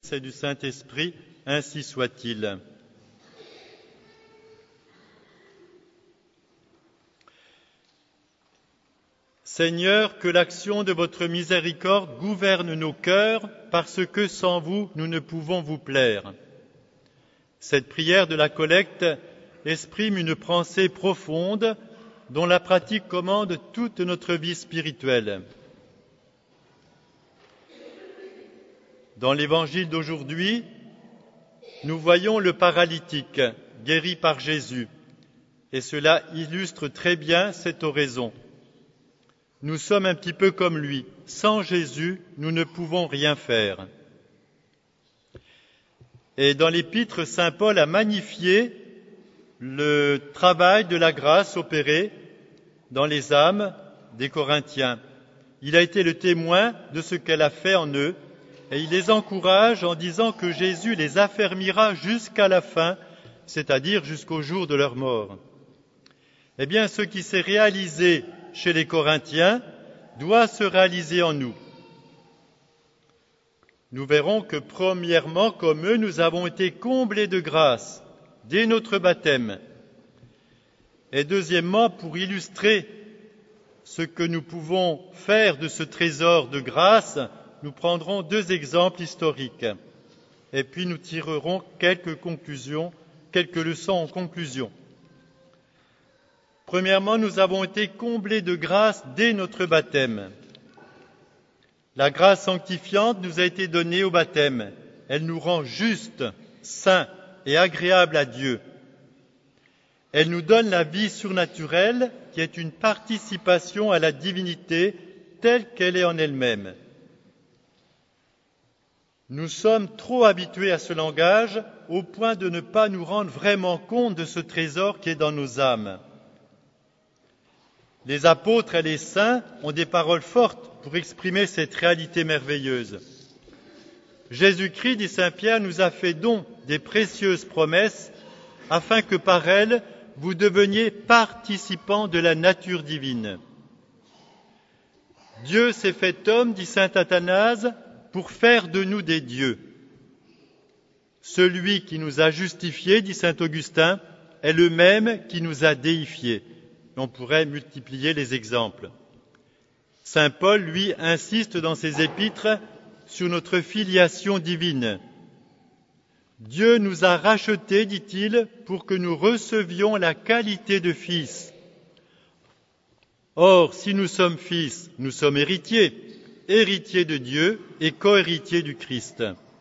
et du Saint-Esprit, ainsi soit-il. Seigneur, que l'action de votre miséricorde gouverne nos cœurs, parce que sans vous, nous ne pouvons vous plaire. Cette prière de la collecte exprime une pensée profonde dont la pratique commande toute notre vie spirituelle. Dans l'évangile d'aujourd'hui, nous voyons le paralytique guéri par Jésus, et cela illustre très bien cette oraison. Nous sommes un petit peu comme lui. Sans Jésus, nous ne pouvons rien faire. Et dans l'épître, saint Paul a magnifié le travail de la grâce opéré dans les âmes des Corinthiens. Il a été le témoin de ce qu'elle a fait en eux, et il les encourage en disant que Jésus les affermira jusqu'à la fin, c'est-à-dire jusqu'au jour de leur mort. Eh bien, ce qui s'est réalisé chez les Corinthiens doit se réaliser en nous. Nous verrons que premièrement, comme eux, nous avons été comblés de grâce dès notre baptême. Et deuxièmement, pour illustrer ce que nous pouvons faire de ce trésor de grâce, nous prendrons 2 exemples historiques. Et puis nous tirerons quelques leçons en conclusion. Premièrement, nous avons été comblés de grâce dès notre baptême. La grâce sanctifiante nous a été donnée au baptême. Elle nous rend justes, saints et agréables à Dieu. Elle nous donne la vie surnaturelle qui est une participation à la divinité telle qu'elle est en elle-même. Nous sommes trop habitués à ce langage au point de ne pas nous rendre vraiment compte de ce trésor qui est dans nos âmes. Les apôtres et les saints ont des paroles fortes pour exprimer cette réalité merveilleuse. Jésus-Christ, dit saint Pierre, nous a fait don des précieuses promesses afin que par elles, vous deveniez participants de la nature divine. Dieu s'est fait homme, dit saint Athanase, pour faire de nous des dieux. Celui qui nous a justifiés, dit saint Augustin, est le même qui nous a déifiés. On pourrait multiplier les exemples. Saint Paul, lui, insiste dans ses épîtres sur notre filiation divine. Dieu nous a rachetés, dit-il, pour que nous recevions la qualité de fils. Or, si nous sommes fils, nous sommes héritiers, héritiers de Dieu et co-héritiers du Christ.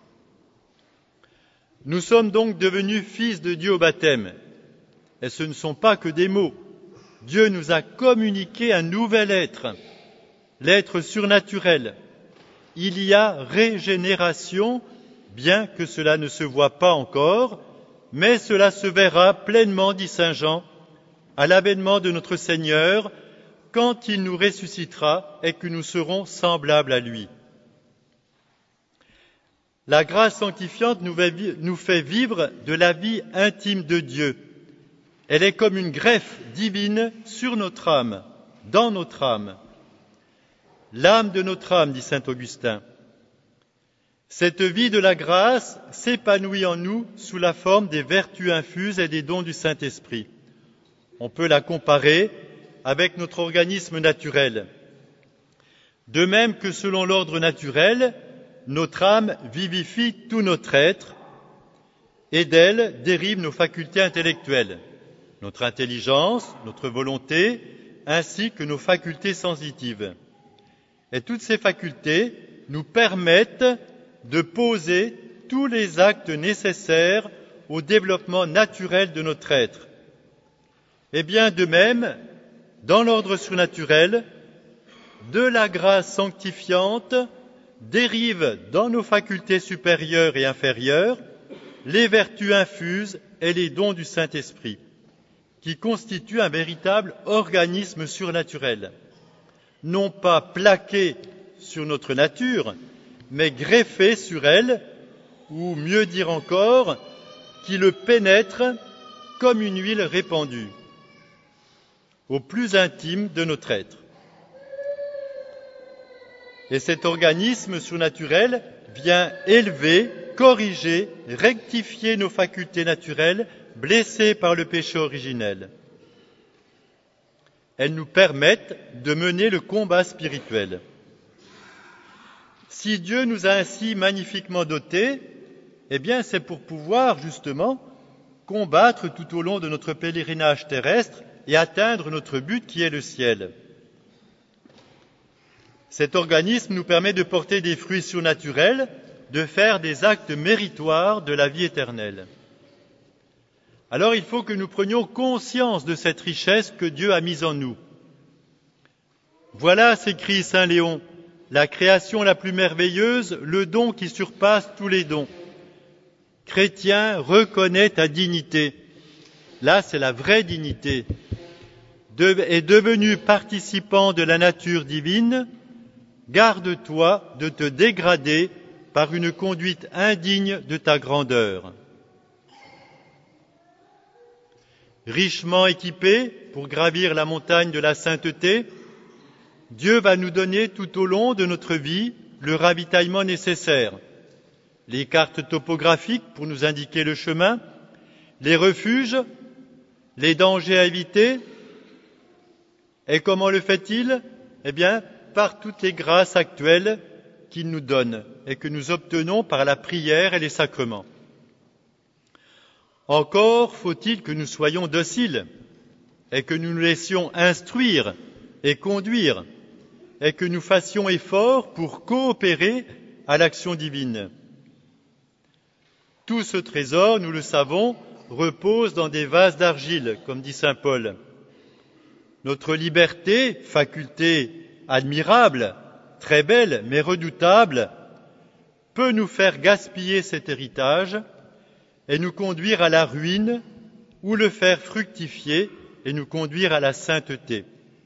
Nous sommes donc devenus fils de Dieu au baptême. Et ce ne sont pas que des mots. Dieu nous a communiqué un nouvel être, l'être surnaturel. Il y a régénération, bien que cela ne se voit pas encore, mais cela se verra pleinement, dit saint Jean, à l'avènement de notre Seigneur, quand il nous ressuscitera et que nous serons semblables à lui. La grâce sanctifiante nous fait vivre de la vie intime de Dieu. Elle est comme une greffe divine sur notre âme, dans notre âme. L'âme de notre âme, dit saint Augustin. Cette vie de la grâce s'épanouit en nous sous la forme des vertus infuses et des dons du Saint-Esprit. On peut la comparer avec notre organisme naturel. De même que selon l'ordre naturel, notre âme vivifie tout notre être et d'elle dérivent nos facultés intellectuelles. Notre intelligence, notre volonté, ainsi que nos facultés sensitives. Et toutes ces facultés nous permettent de poser tous les actes nécessaires au développement naturel de notre être. Et bien de même, dans l'ordre surnaturel, de la grâce sanctifiante dérivent dans nos facultés supérieures et inférieures les vertus infuses et les dons du Saint-Esprit, qui constitue un véritable organisme surnaturel, non pas plaqué sur notre nature, mais greffé sur elle, ou mieux dire encore, qui le pénètre comme une huile répandue, au plus intime de notre être. Et cet organisme surnaturel vient élever corriger, rectifier nos facultés naturelles blessées par le péché originel. Elles nous permettent de mener le combat spirituel. Si Dieu nous a ainsi magnifiquement dotés, eh bien c'est pour pouvoir justement combattre tout au long de notre pèlerinage terrestre et atteindre notre but qui est le ciel. Cet organisme nous permet de porter des fruits surnaturels, de faire des actes méritoires de la vie éternelle. Alors il faut que nous prenions conscience de cette richesse que Dieu a mise en nous. Voilà, s'écrie saint Léon, la création la plus merveilleuse, le don qui surpasse tous les dons. Chrétien, reconnais ta dignité. Là, c'est la vraie dignité. Est devenu participant de la nature divine, garde-toi de te dégrader par une conduite indigne de ta grandeur. Richement équipé pour gravir la montagne de la sainteté, Dieu va nous donner tout au long de notre vie le ravitaillement nécessaire, les cartes topographiques pour nous indiquer le chemin, les refuges, les dangers à éviter. Et comment le fait-il ? Eh bien, par toutes les grâces actuelles qu'il nous donne et que nous obtenons par la prière et les sacrements. Encore faut-il que nous soyons dociles et que nous nous laissions instruire et conduire et que nous fassions effort pour coopérer à l'action divine. Tout ce trésor, nous le savons, repose dans des vases d'argile, comme dit saint Paul. Notre liberté, faculté admirable, très belle, mais redoutable, peut nous faire gaspiller cet héritage et nous conduire à la ruine ou le faire fructifier et nous conduire à la sainteté.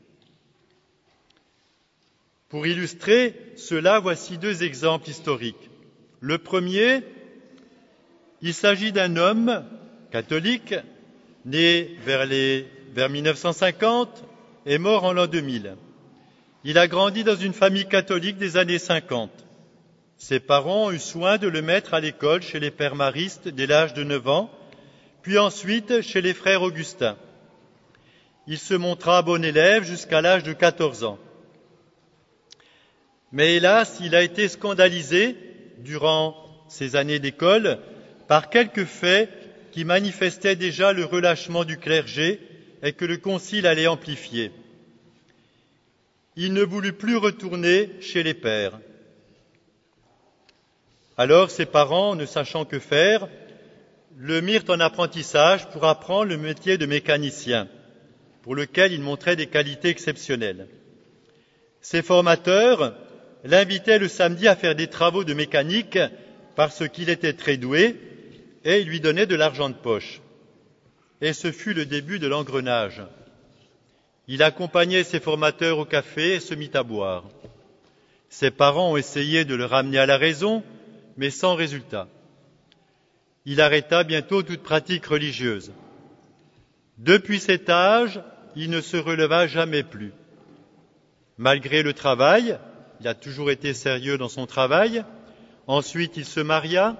Pour illustrer cela, voici 2 exemples historiques. Le premier, il s'agit d'un homme catholique né vers 1950 et mort en l'an 2000. Il a grandi dans une famille catholique des années 50. Ses parents ont eu soin de le mettre à l'école chez les pères maristes dès l'âge de 9 ans, puis ensuite chez les frères augustins. Il se montra bon élève jusqu'à l'âge de 14 ans. Mais hélas, il a été scandalisé durant ses années d'école par quelques faits qui manifestaient déjà le relâchement du clergé et que le concile allait amplifier. Il ne voulut plus retourner chez les pères. Alors ses parents, ne sachant que faire, le mirent en apprentissage pour apprendre le métier de mécanicien, pour lequel il montrait des qualités exceptionnelles. Ses formateurs l'invitaient le samedi à faire des travaux de mécanique parce qu'il était très doué et ils lui donnaient de l'argent de poche. Et ce fut le début de l'engrenage. Il accompagnait ses formateurs au café et se mit à boire. Ses parents ont essayé de le ramener à la raison, mais sans résultat. Il arrêta bientôt toute pratique religieuse. Depuis cet âge, il ne se releva jamais plus. Malgré le travail, il a toujours été sérieux dans son travail. Ensuite, il se maria.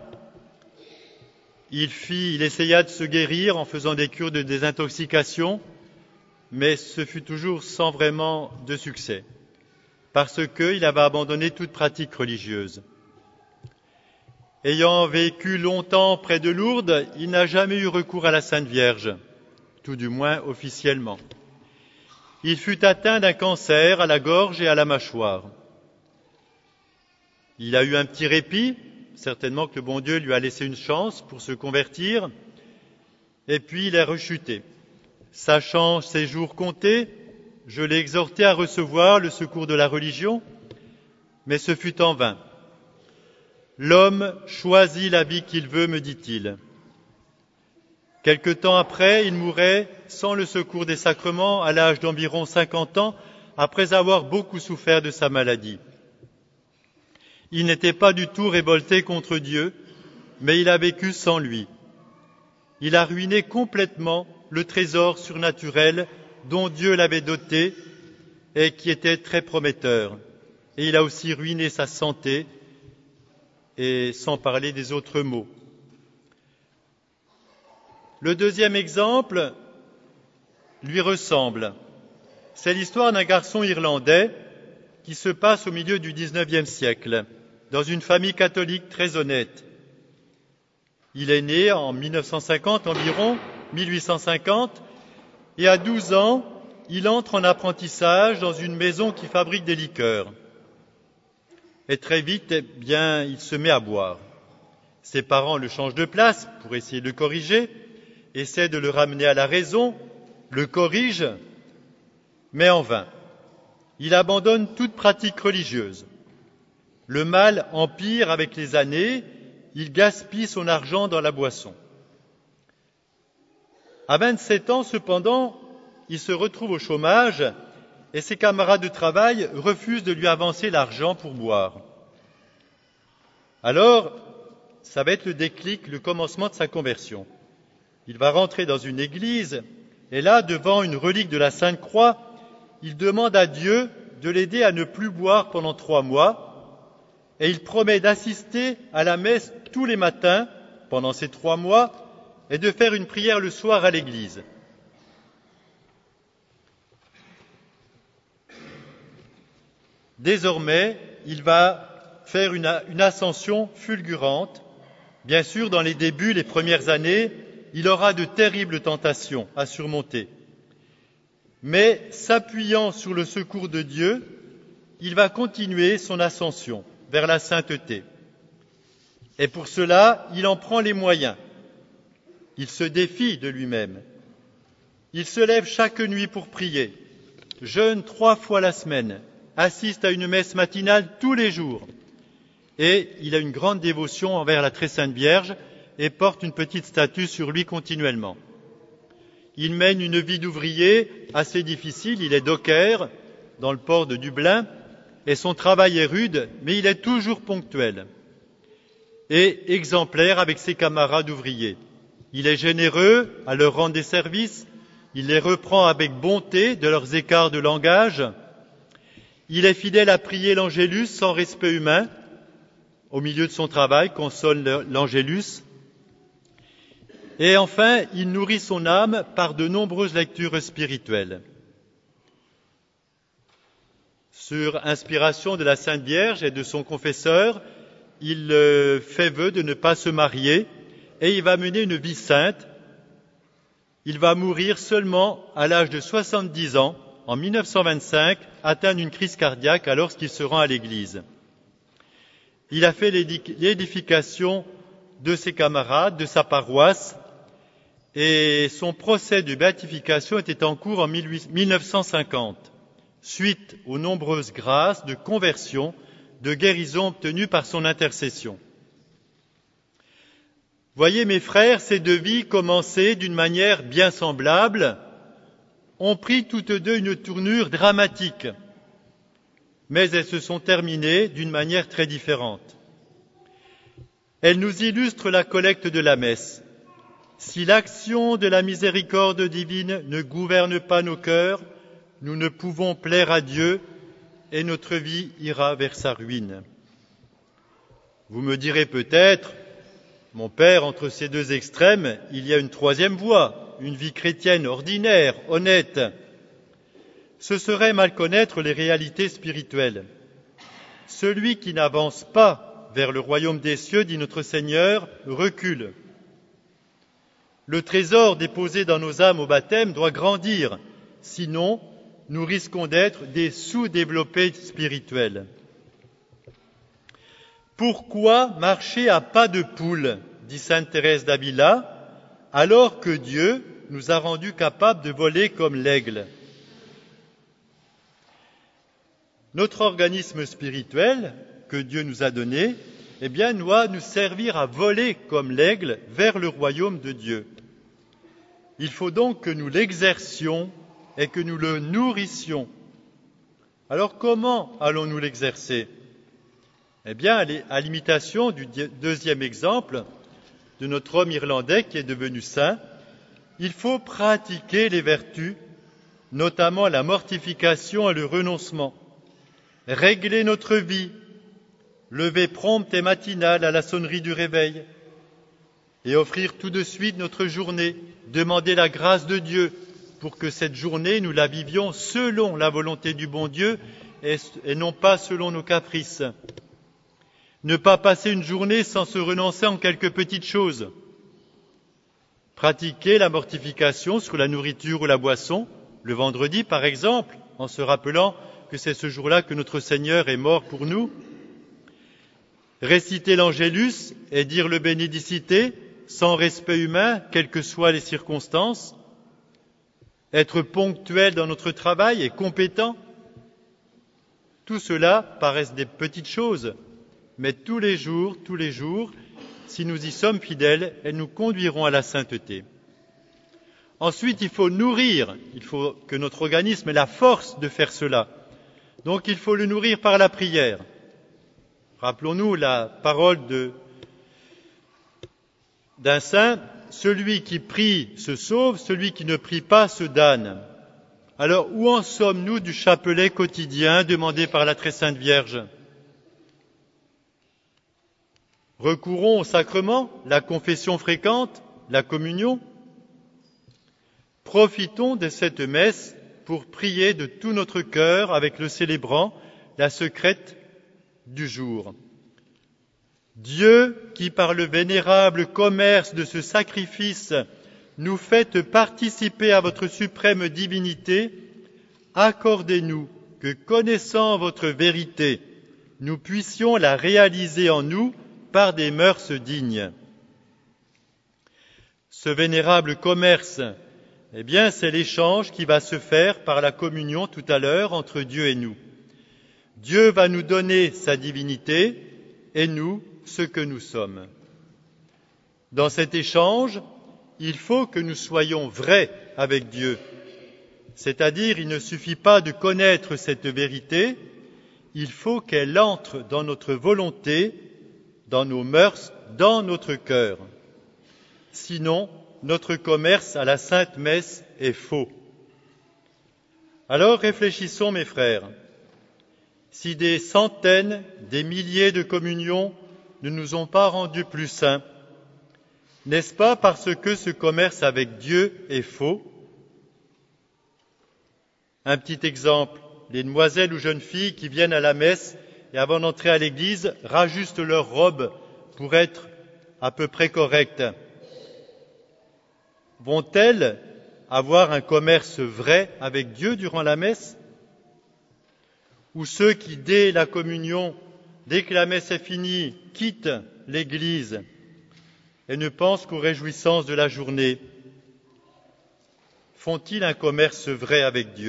Il essaya de se guérir en faisant des cures de désintoxication, mais ce fut toujours sans vraiment de succès, parce qu'il avait abandonné toute pratique religieuse. Ayant vécu longtemps près de Lourdes, il n'a jamais eu recours à la Sainte Vierge, tout du moins officiellement. Il fut atteint d'un cancer à la gorge et à la mâchoire. Il a eu un petit répit, certainement que le bon Dieu lui a laissé une chance pour se convertir, et puis il est rechuté. Sachant ses jours comptés, je l'ai exhorté à recevoir le secours de la religion, mais ce fut en vain. L'homme choisit la vie qu'il veut, me dit-il. Quelque temps après, il mourait sans le secours des sacrements à l'âge d'environ 50 ans, après avoir beaucoup souffert de sa maladie. Il n'était pas du tout révolté contre Dieu, mais il a vécu sans lui. Il a ruiné complètement le trésor surnaturel dont Dieu l'avait doté et qui était très prometteur. Et il a aussi ruiné sa santé et sans parler des autres mots. Le deuxième exemple lui ressemble. C'est l'histoire d'un garçon irlandais qui se passe au milieu du XIXe siècle, dans une famille catholique très honnête. Il est né en 1950 environ, 1850, et à 12 ans, il entre en apprentissage dans une maison qui fabrique des liqueurs. Et très vite, il se met à boire. Ses parents le changent de place pour essayer de le corriger, essaient de le ramener à la raison, le corrigent, mais en vain. Il abandonne toute pratique religieuse. Le mal empire avec les années, il gaspille son argent dans la boisson. À 27 ans, cependant, il se retrouve au chômage et ses camarades de travail refusent de lui avancer l'argent pour boire. Alors, ça va être le déclic, le commencement de sa conversion. Il va rentrer dans une église et là, devant une relique de la Sainte Croix, il demande à Dieu de l'aider à ne plus boire pendant 3 mois et il promet d'assister à la messe tous les matins pendant ces 3 mois et de faire une prière le soir à l'église. Désormais, il va faire une ascension fulgurante. Bien sûr, dans les débuts, les premières années, il aura de terribles tentations à surmonter. Mais s'appuyant sur le secours de Dieu, il va continuer son ascension vers la sainteté. Et pour cela, il en prend les moyens. Il se défie de lui-même. Il se lève chaque nuit pour prier, jeûne 3 fois la semaine, assiste à une messe matinale tous les jours. Et il a une grande dévotion envers la Très Sainte Vierge et porte une petite statue sur lui continuellement. Il mène une vie d'ouvrier assez difficile, il est docker dans le port de Dublin et son travail est rude, mais il est toujours ponctuel et exemplaire avec ses camarades ouvriers. Il est généreux à leur rendre des services, il les reprend avec bonté de leurs écarts de langage, il est fidèle à prier l'Angélus sans respect humain. Au milieu de son travail, console l'Angélus. Et enfin, il nourrit son âme par de nombreuses lectures spirituelles. Sur inspiration de la Sainte Vierge et de son confesseur, il fait vœu de ne pas se marier et il va mener une vie sainte. Il va mourir seulement à l'âge de 70 ans, en 1925, atteint d'une crise cardiaque alors qu'il se rend à l'église. Il a fait l'édification de ses camarades, de sa paroisse, et son procès de béatification était en cours en 1950, suite aux nombreuses grâces de conversion, de guérison obtenues par son intercession. Voyez mes frères, ces 2 vies commencées d'une manière bien semblable, ont pris toutes 2 une tournure dramatique, mais elles se sont terminées d'une manière très différente. Elles nous illustrent la collecte de la messe. Si l'action de la miséricorde divine ne gouverne pas nos cœurs, nous ne pouvons plaire à Dieu et notre vie ira vers sa ruine. Vous me direz peut-être, mon père, entre ces 2 extrêmes, il y a une 3e voie, une vie chrétienne ordinaire, honnête. Ce serait mal connaître les réalités spirituelles. Celui qui n'avance pas vers le royaume des cieux, dit notre Seigneur, recule. Le trésor déposé dans nos âmes au baptême doit grandir, sinon nous risquons d'être des sous-développés spirituels. Pourquoi marcher à pas de poule, dit sainte Thérèse d'Avila, alors que Dieu nous a rendus capables de voler comme l'aigle? Notre organisme spirituel que Dieu nous a donné, doit nous servir à voler comme l'aigle vers le royaume de Dieu. Il faut donc que nous l'exercions et que nous le nourrissions. Alors comment allons-nous l'exercer? À l'imitation du 2e exemple de notre homme irlandais qui est devenu saint, il faut pratiquer les vertus, notamment la mortification et le renoncement, régler notre vie, lever prompte et matinale à la sonnerie du réveil, et offrir tout de suite notre journée, demander la grâce de Dieu pour que cette journée, nous la vivions selon la volonté du bon Dieu et non pas selon nos caprices. Ne pas passer une journée sans se renoncer en quelques petites choses. Pratiquer la mortification sur la nourriture ou la boisson, le vendredi par exemple, en se rappelant que c'est ce jour-là que notre Seigneur est mort pour nous. Réciter l'Angélus et dire le Bénédicité sans respect humain, quelles que soient les circonstances. Être ponctuel dans notre travail et compétent. Tout cela paraissent des petites choses, mais tous les jours, si nous y sommes fidèles, elles nous conduiront à la sainteté. Ensuite, il faut nourrir, il faut que notre organisme ait la force de faire cela. Donc il faut le nourrir par la prière. Rappelons-nous la parole d'un saint, celui qui prie se sauve, celui qui ne prie pas se damne. Alors où en sommes-nous du chapelet quotidien demandé par la très sainte Vierge ? Recourons au sacrement, la confession fréquente, la communion. Profitons de cette messe pour prier de tout notre cœur avec le célébrant, la secrète du jour. Dieu, qui par le vénérable commerce de ce sacrifice nous fait participer à votre suprême divinité, accordez-nous que, connaissant votre vérité, nous puissions la réaliser en nous par des mœurs dignes. Ce vénérable commerce, c'est l'échange qui va se faire par la communion tout à l'heure entre Dieu et nous. Dieu va nous donner sa divinité et nous ce que nous sommes. Dans cet échange, il faut que nous soyons vrais avec Dieu. C'est-à-dire, il ne suffit pas de connaître cette vérité, il faut qu'elle entre dans notre volonté, dans nos mœurs, dans notre cœur. Sinon, notre commerce à la Sainte Messe est faux. Alors réfléchissons, mes frères. Si des centaines, des milliers de communions ne nous ont pas rendus plus saints, n'est-ce pas parce que ce commerce avec Dieu est faux ? Un petit exemple, les demoiselles ou jeunes filles qui viennent à la messe et avant d'entrer à l'église rajustent leur robe pour être à peu près correctes. Vont-elles avoir un commerce vrai avec Dieu durant la messe ? Ou ceux qui, dès la communion, dès que la messe est finie, quittent l'église et ne pensent qu'aux réjouissances de la journée, font-ils un commerce vrai avec Dieu ?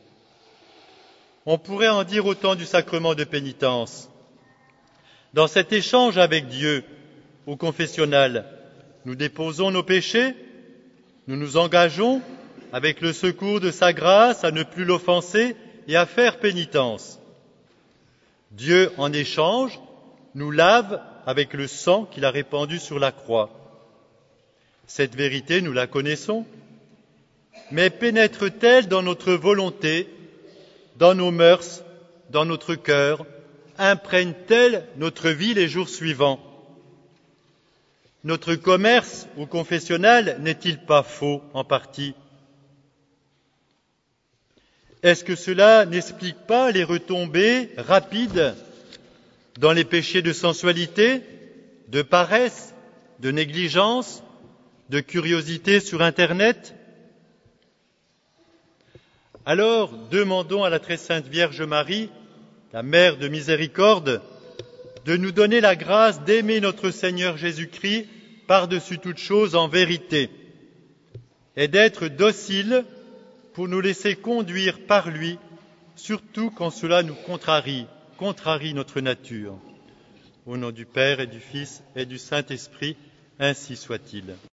On pourrait en dire autant du sacrement de pénitence. Dans cet échange avec Dieu, au confessionnal, nous déposons nos péchés, nous nous engageons, avec le secours de sa grâce, à ne plus l'offenser et à faire pénitence. Dieu, en échange, nous lave avec le sang qu'il a répandu sur la croix. Cette vérité, nous la connaissons, mais pénètre-t-elle dans notre volonté, dans nos mœurs, dans notre cœur, imprègne-t-elle notre vie les jours suivants ? Notre commerce au confessionnal n'est-il pas faux en partie ? Est-ce que cela n'explique pas les retombées rapides dans les péchés de sensualité, de paresse, de négligence, de curiosité sur Internet ? Alors, demandons à la très sainte Vierge Marie, la Mère de miséricorde, de nous donner la grâce d'aimer notre Seigneur Jésus-Christ par-dessus toute chose en vérité et d'être dociles pour nous laisser conduire par lui, surtout quand cela nous contrarie notre nature. Au nom du Père et du Fils et du Saint-Esprit, ainsi soit-il.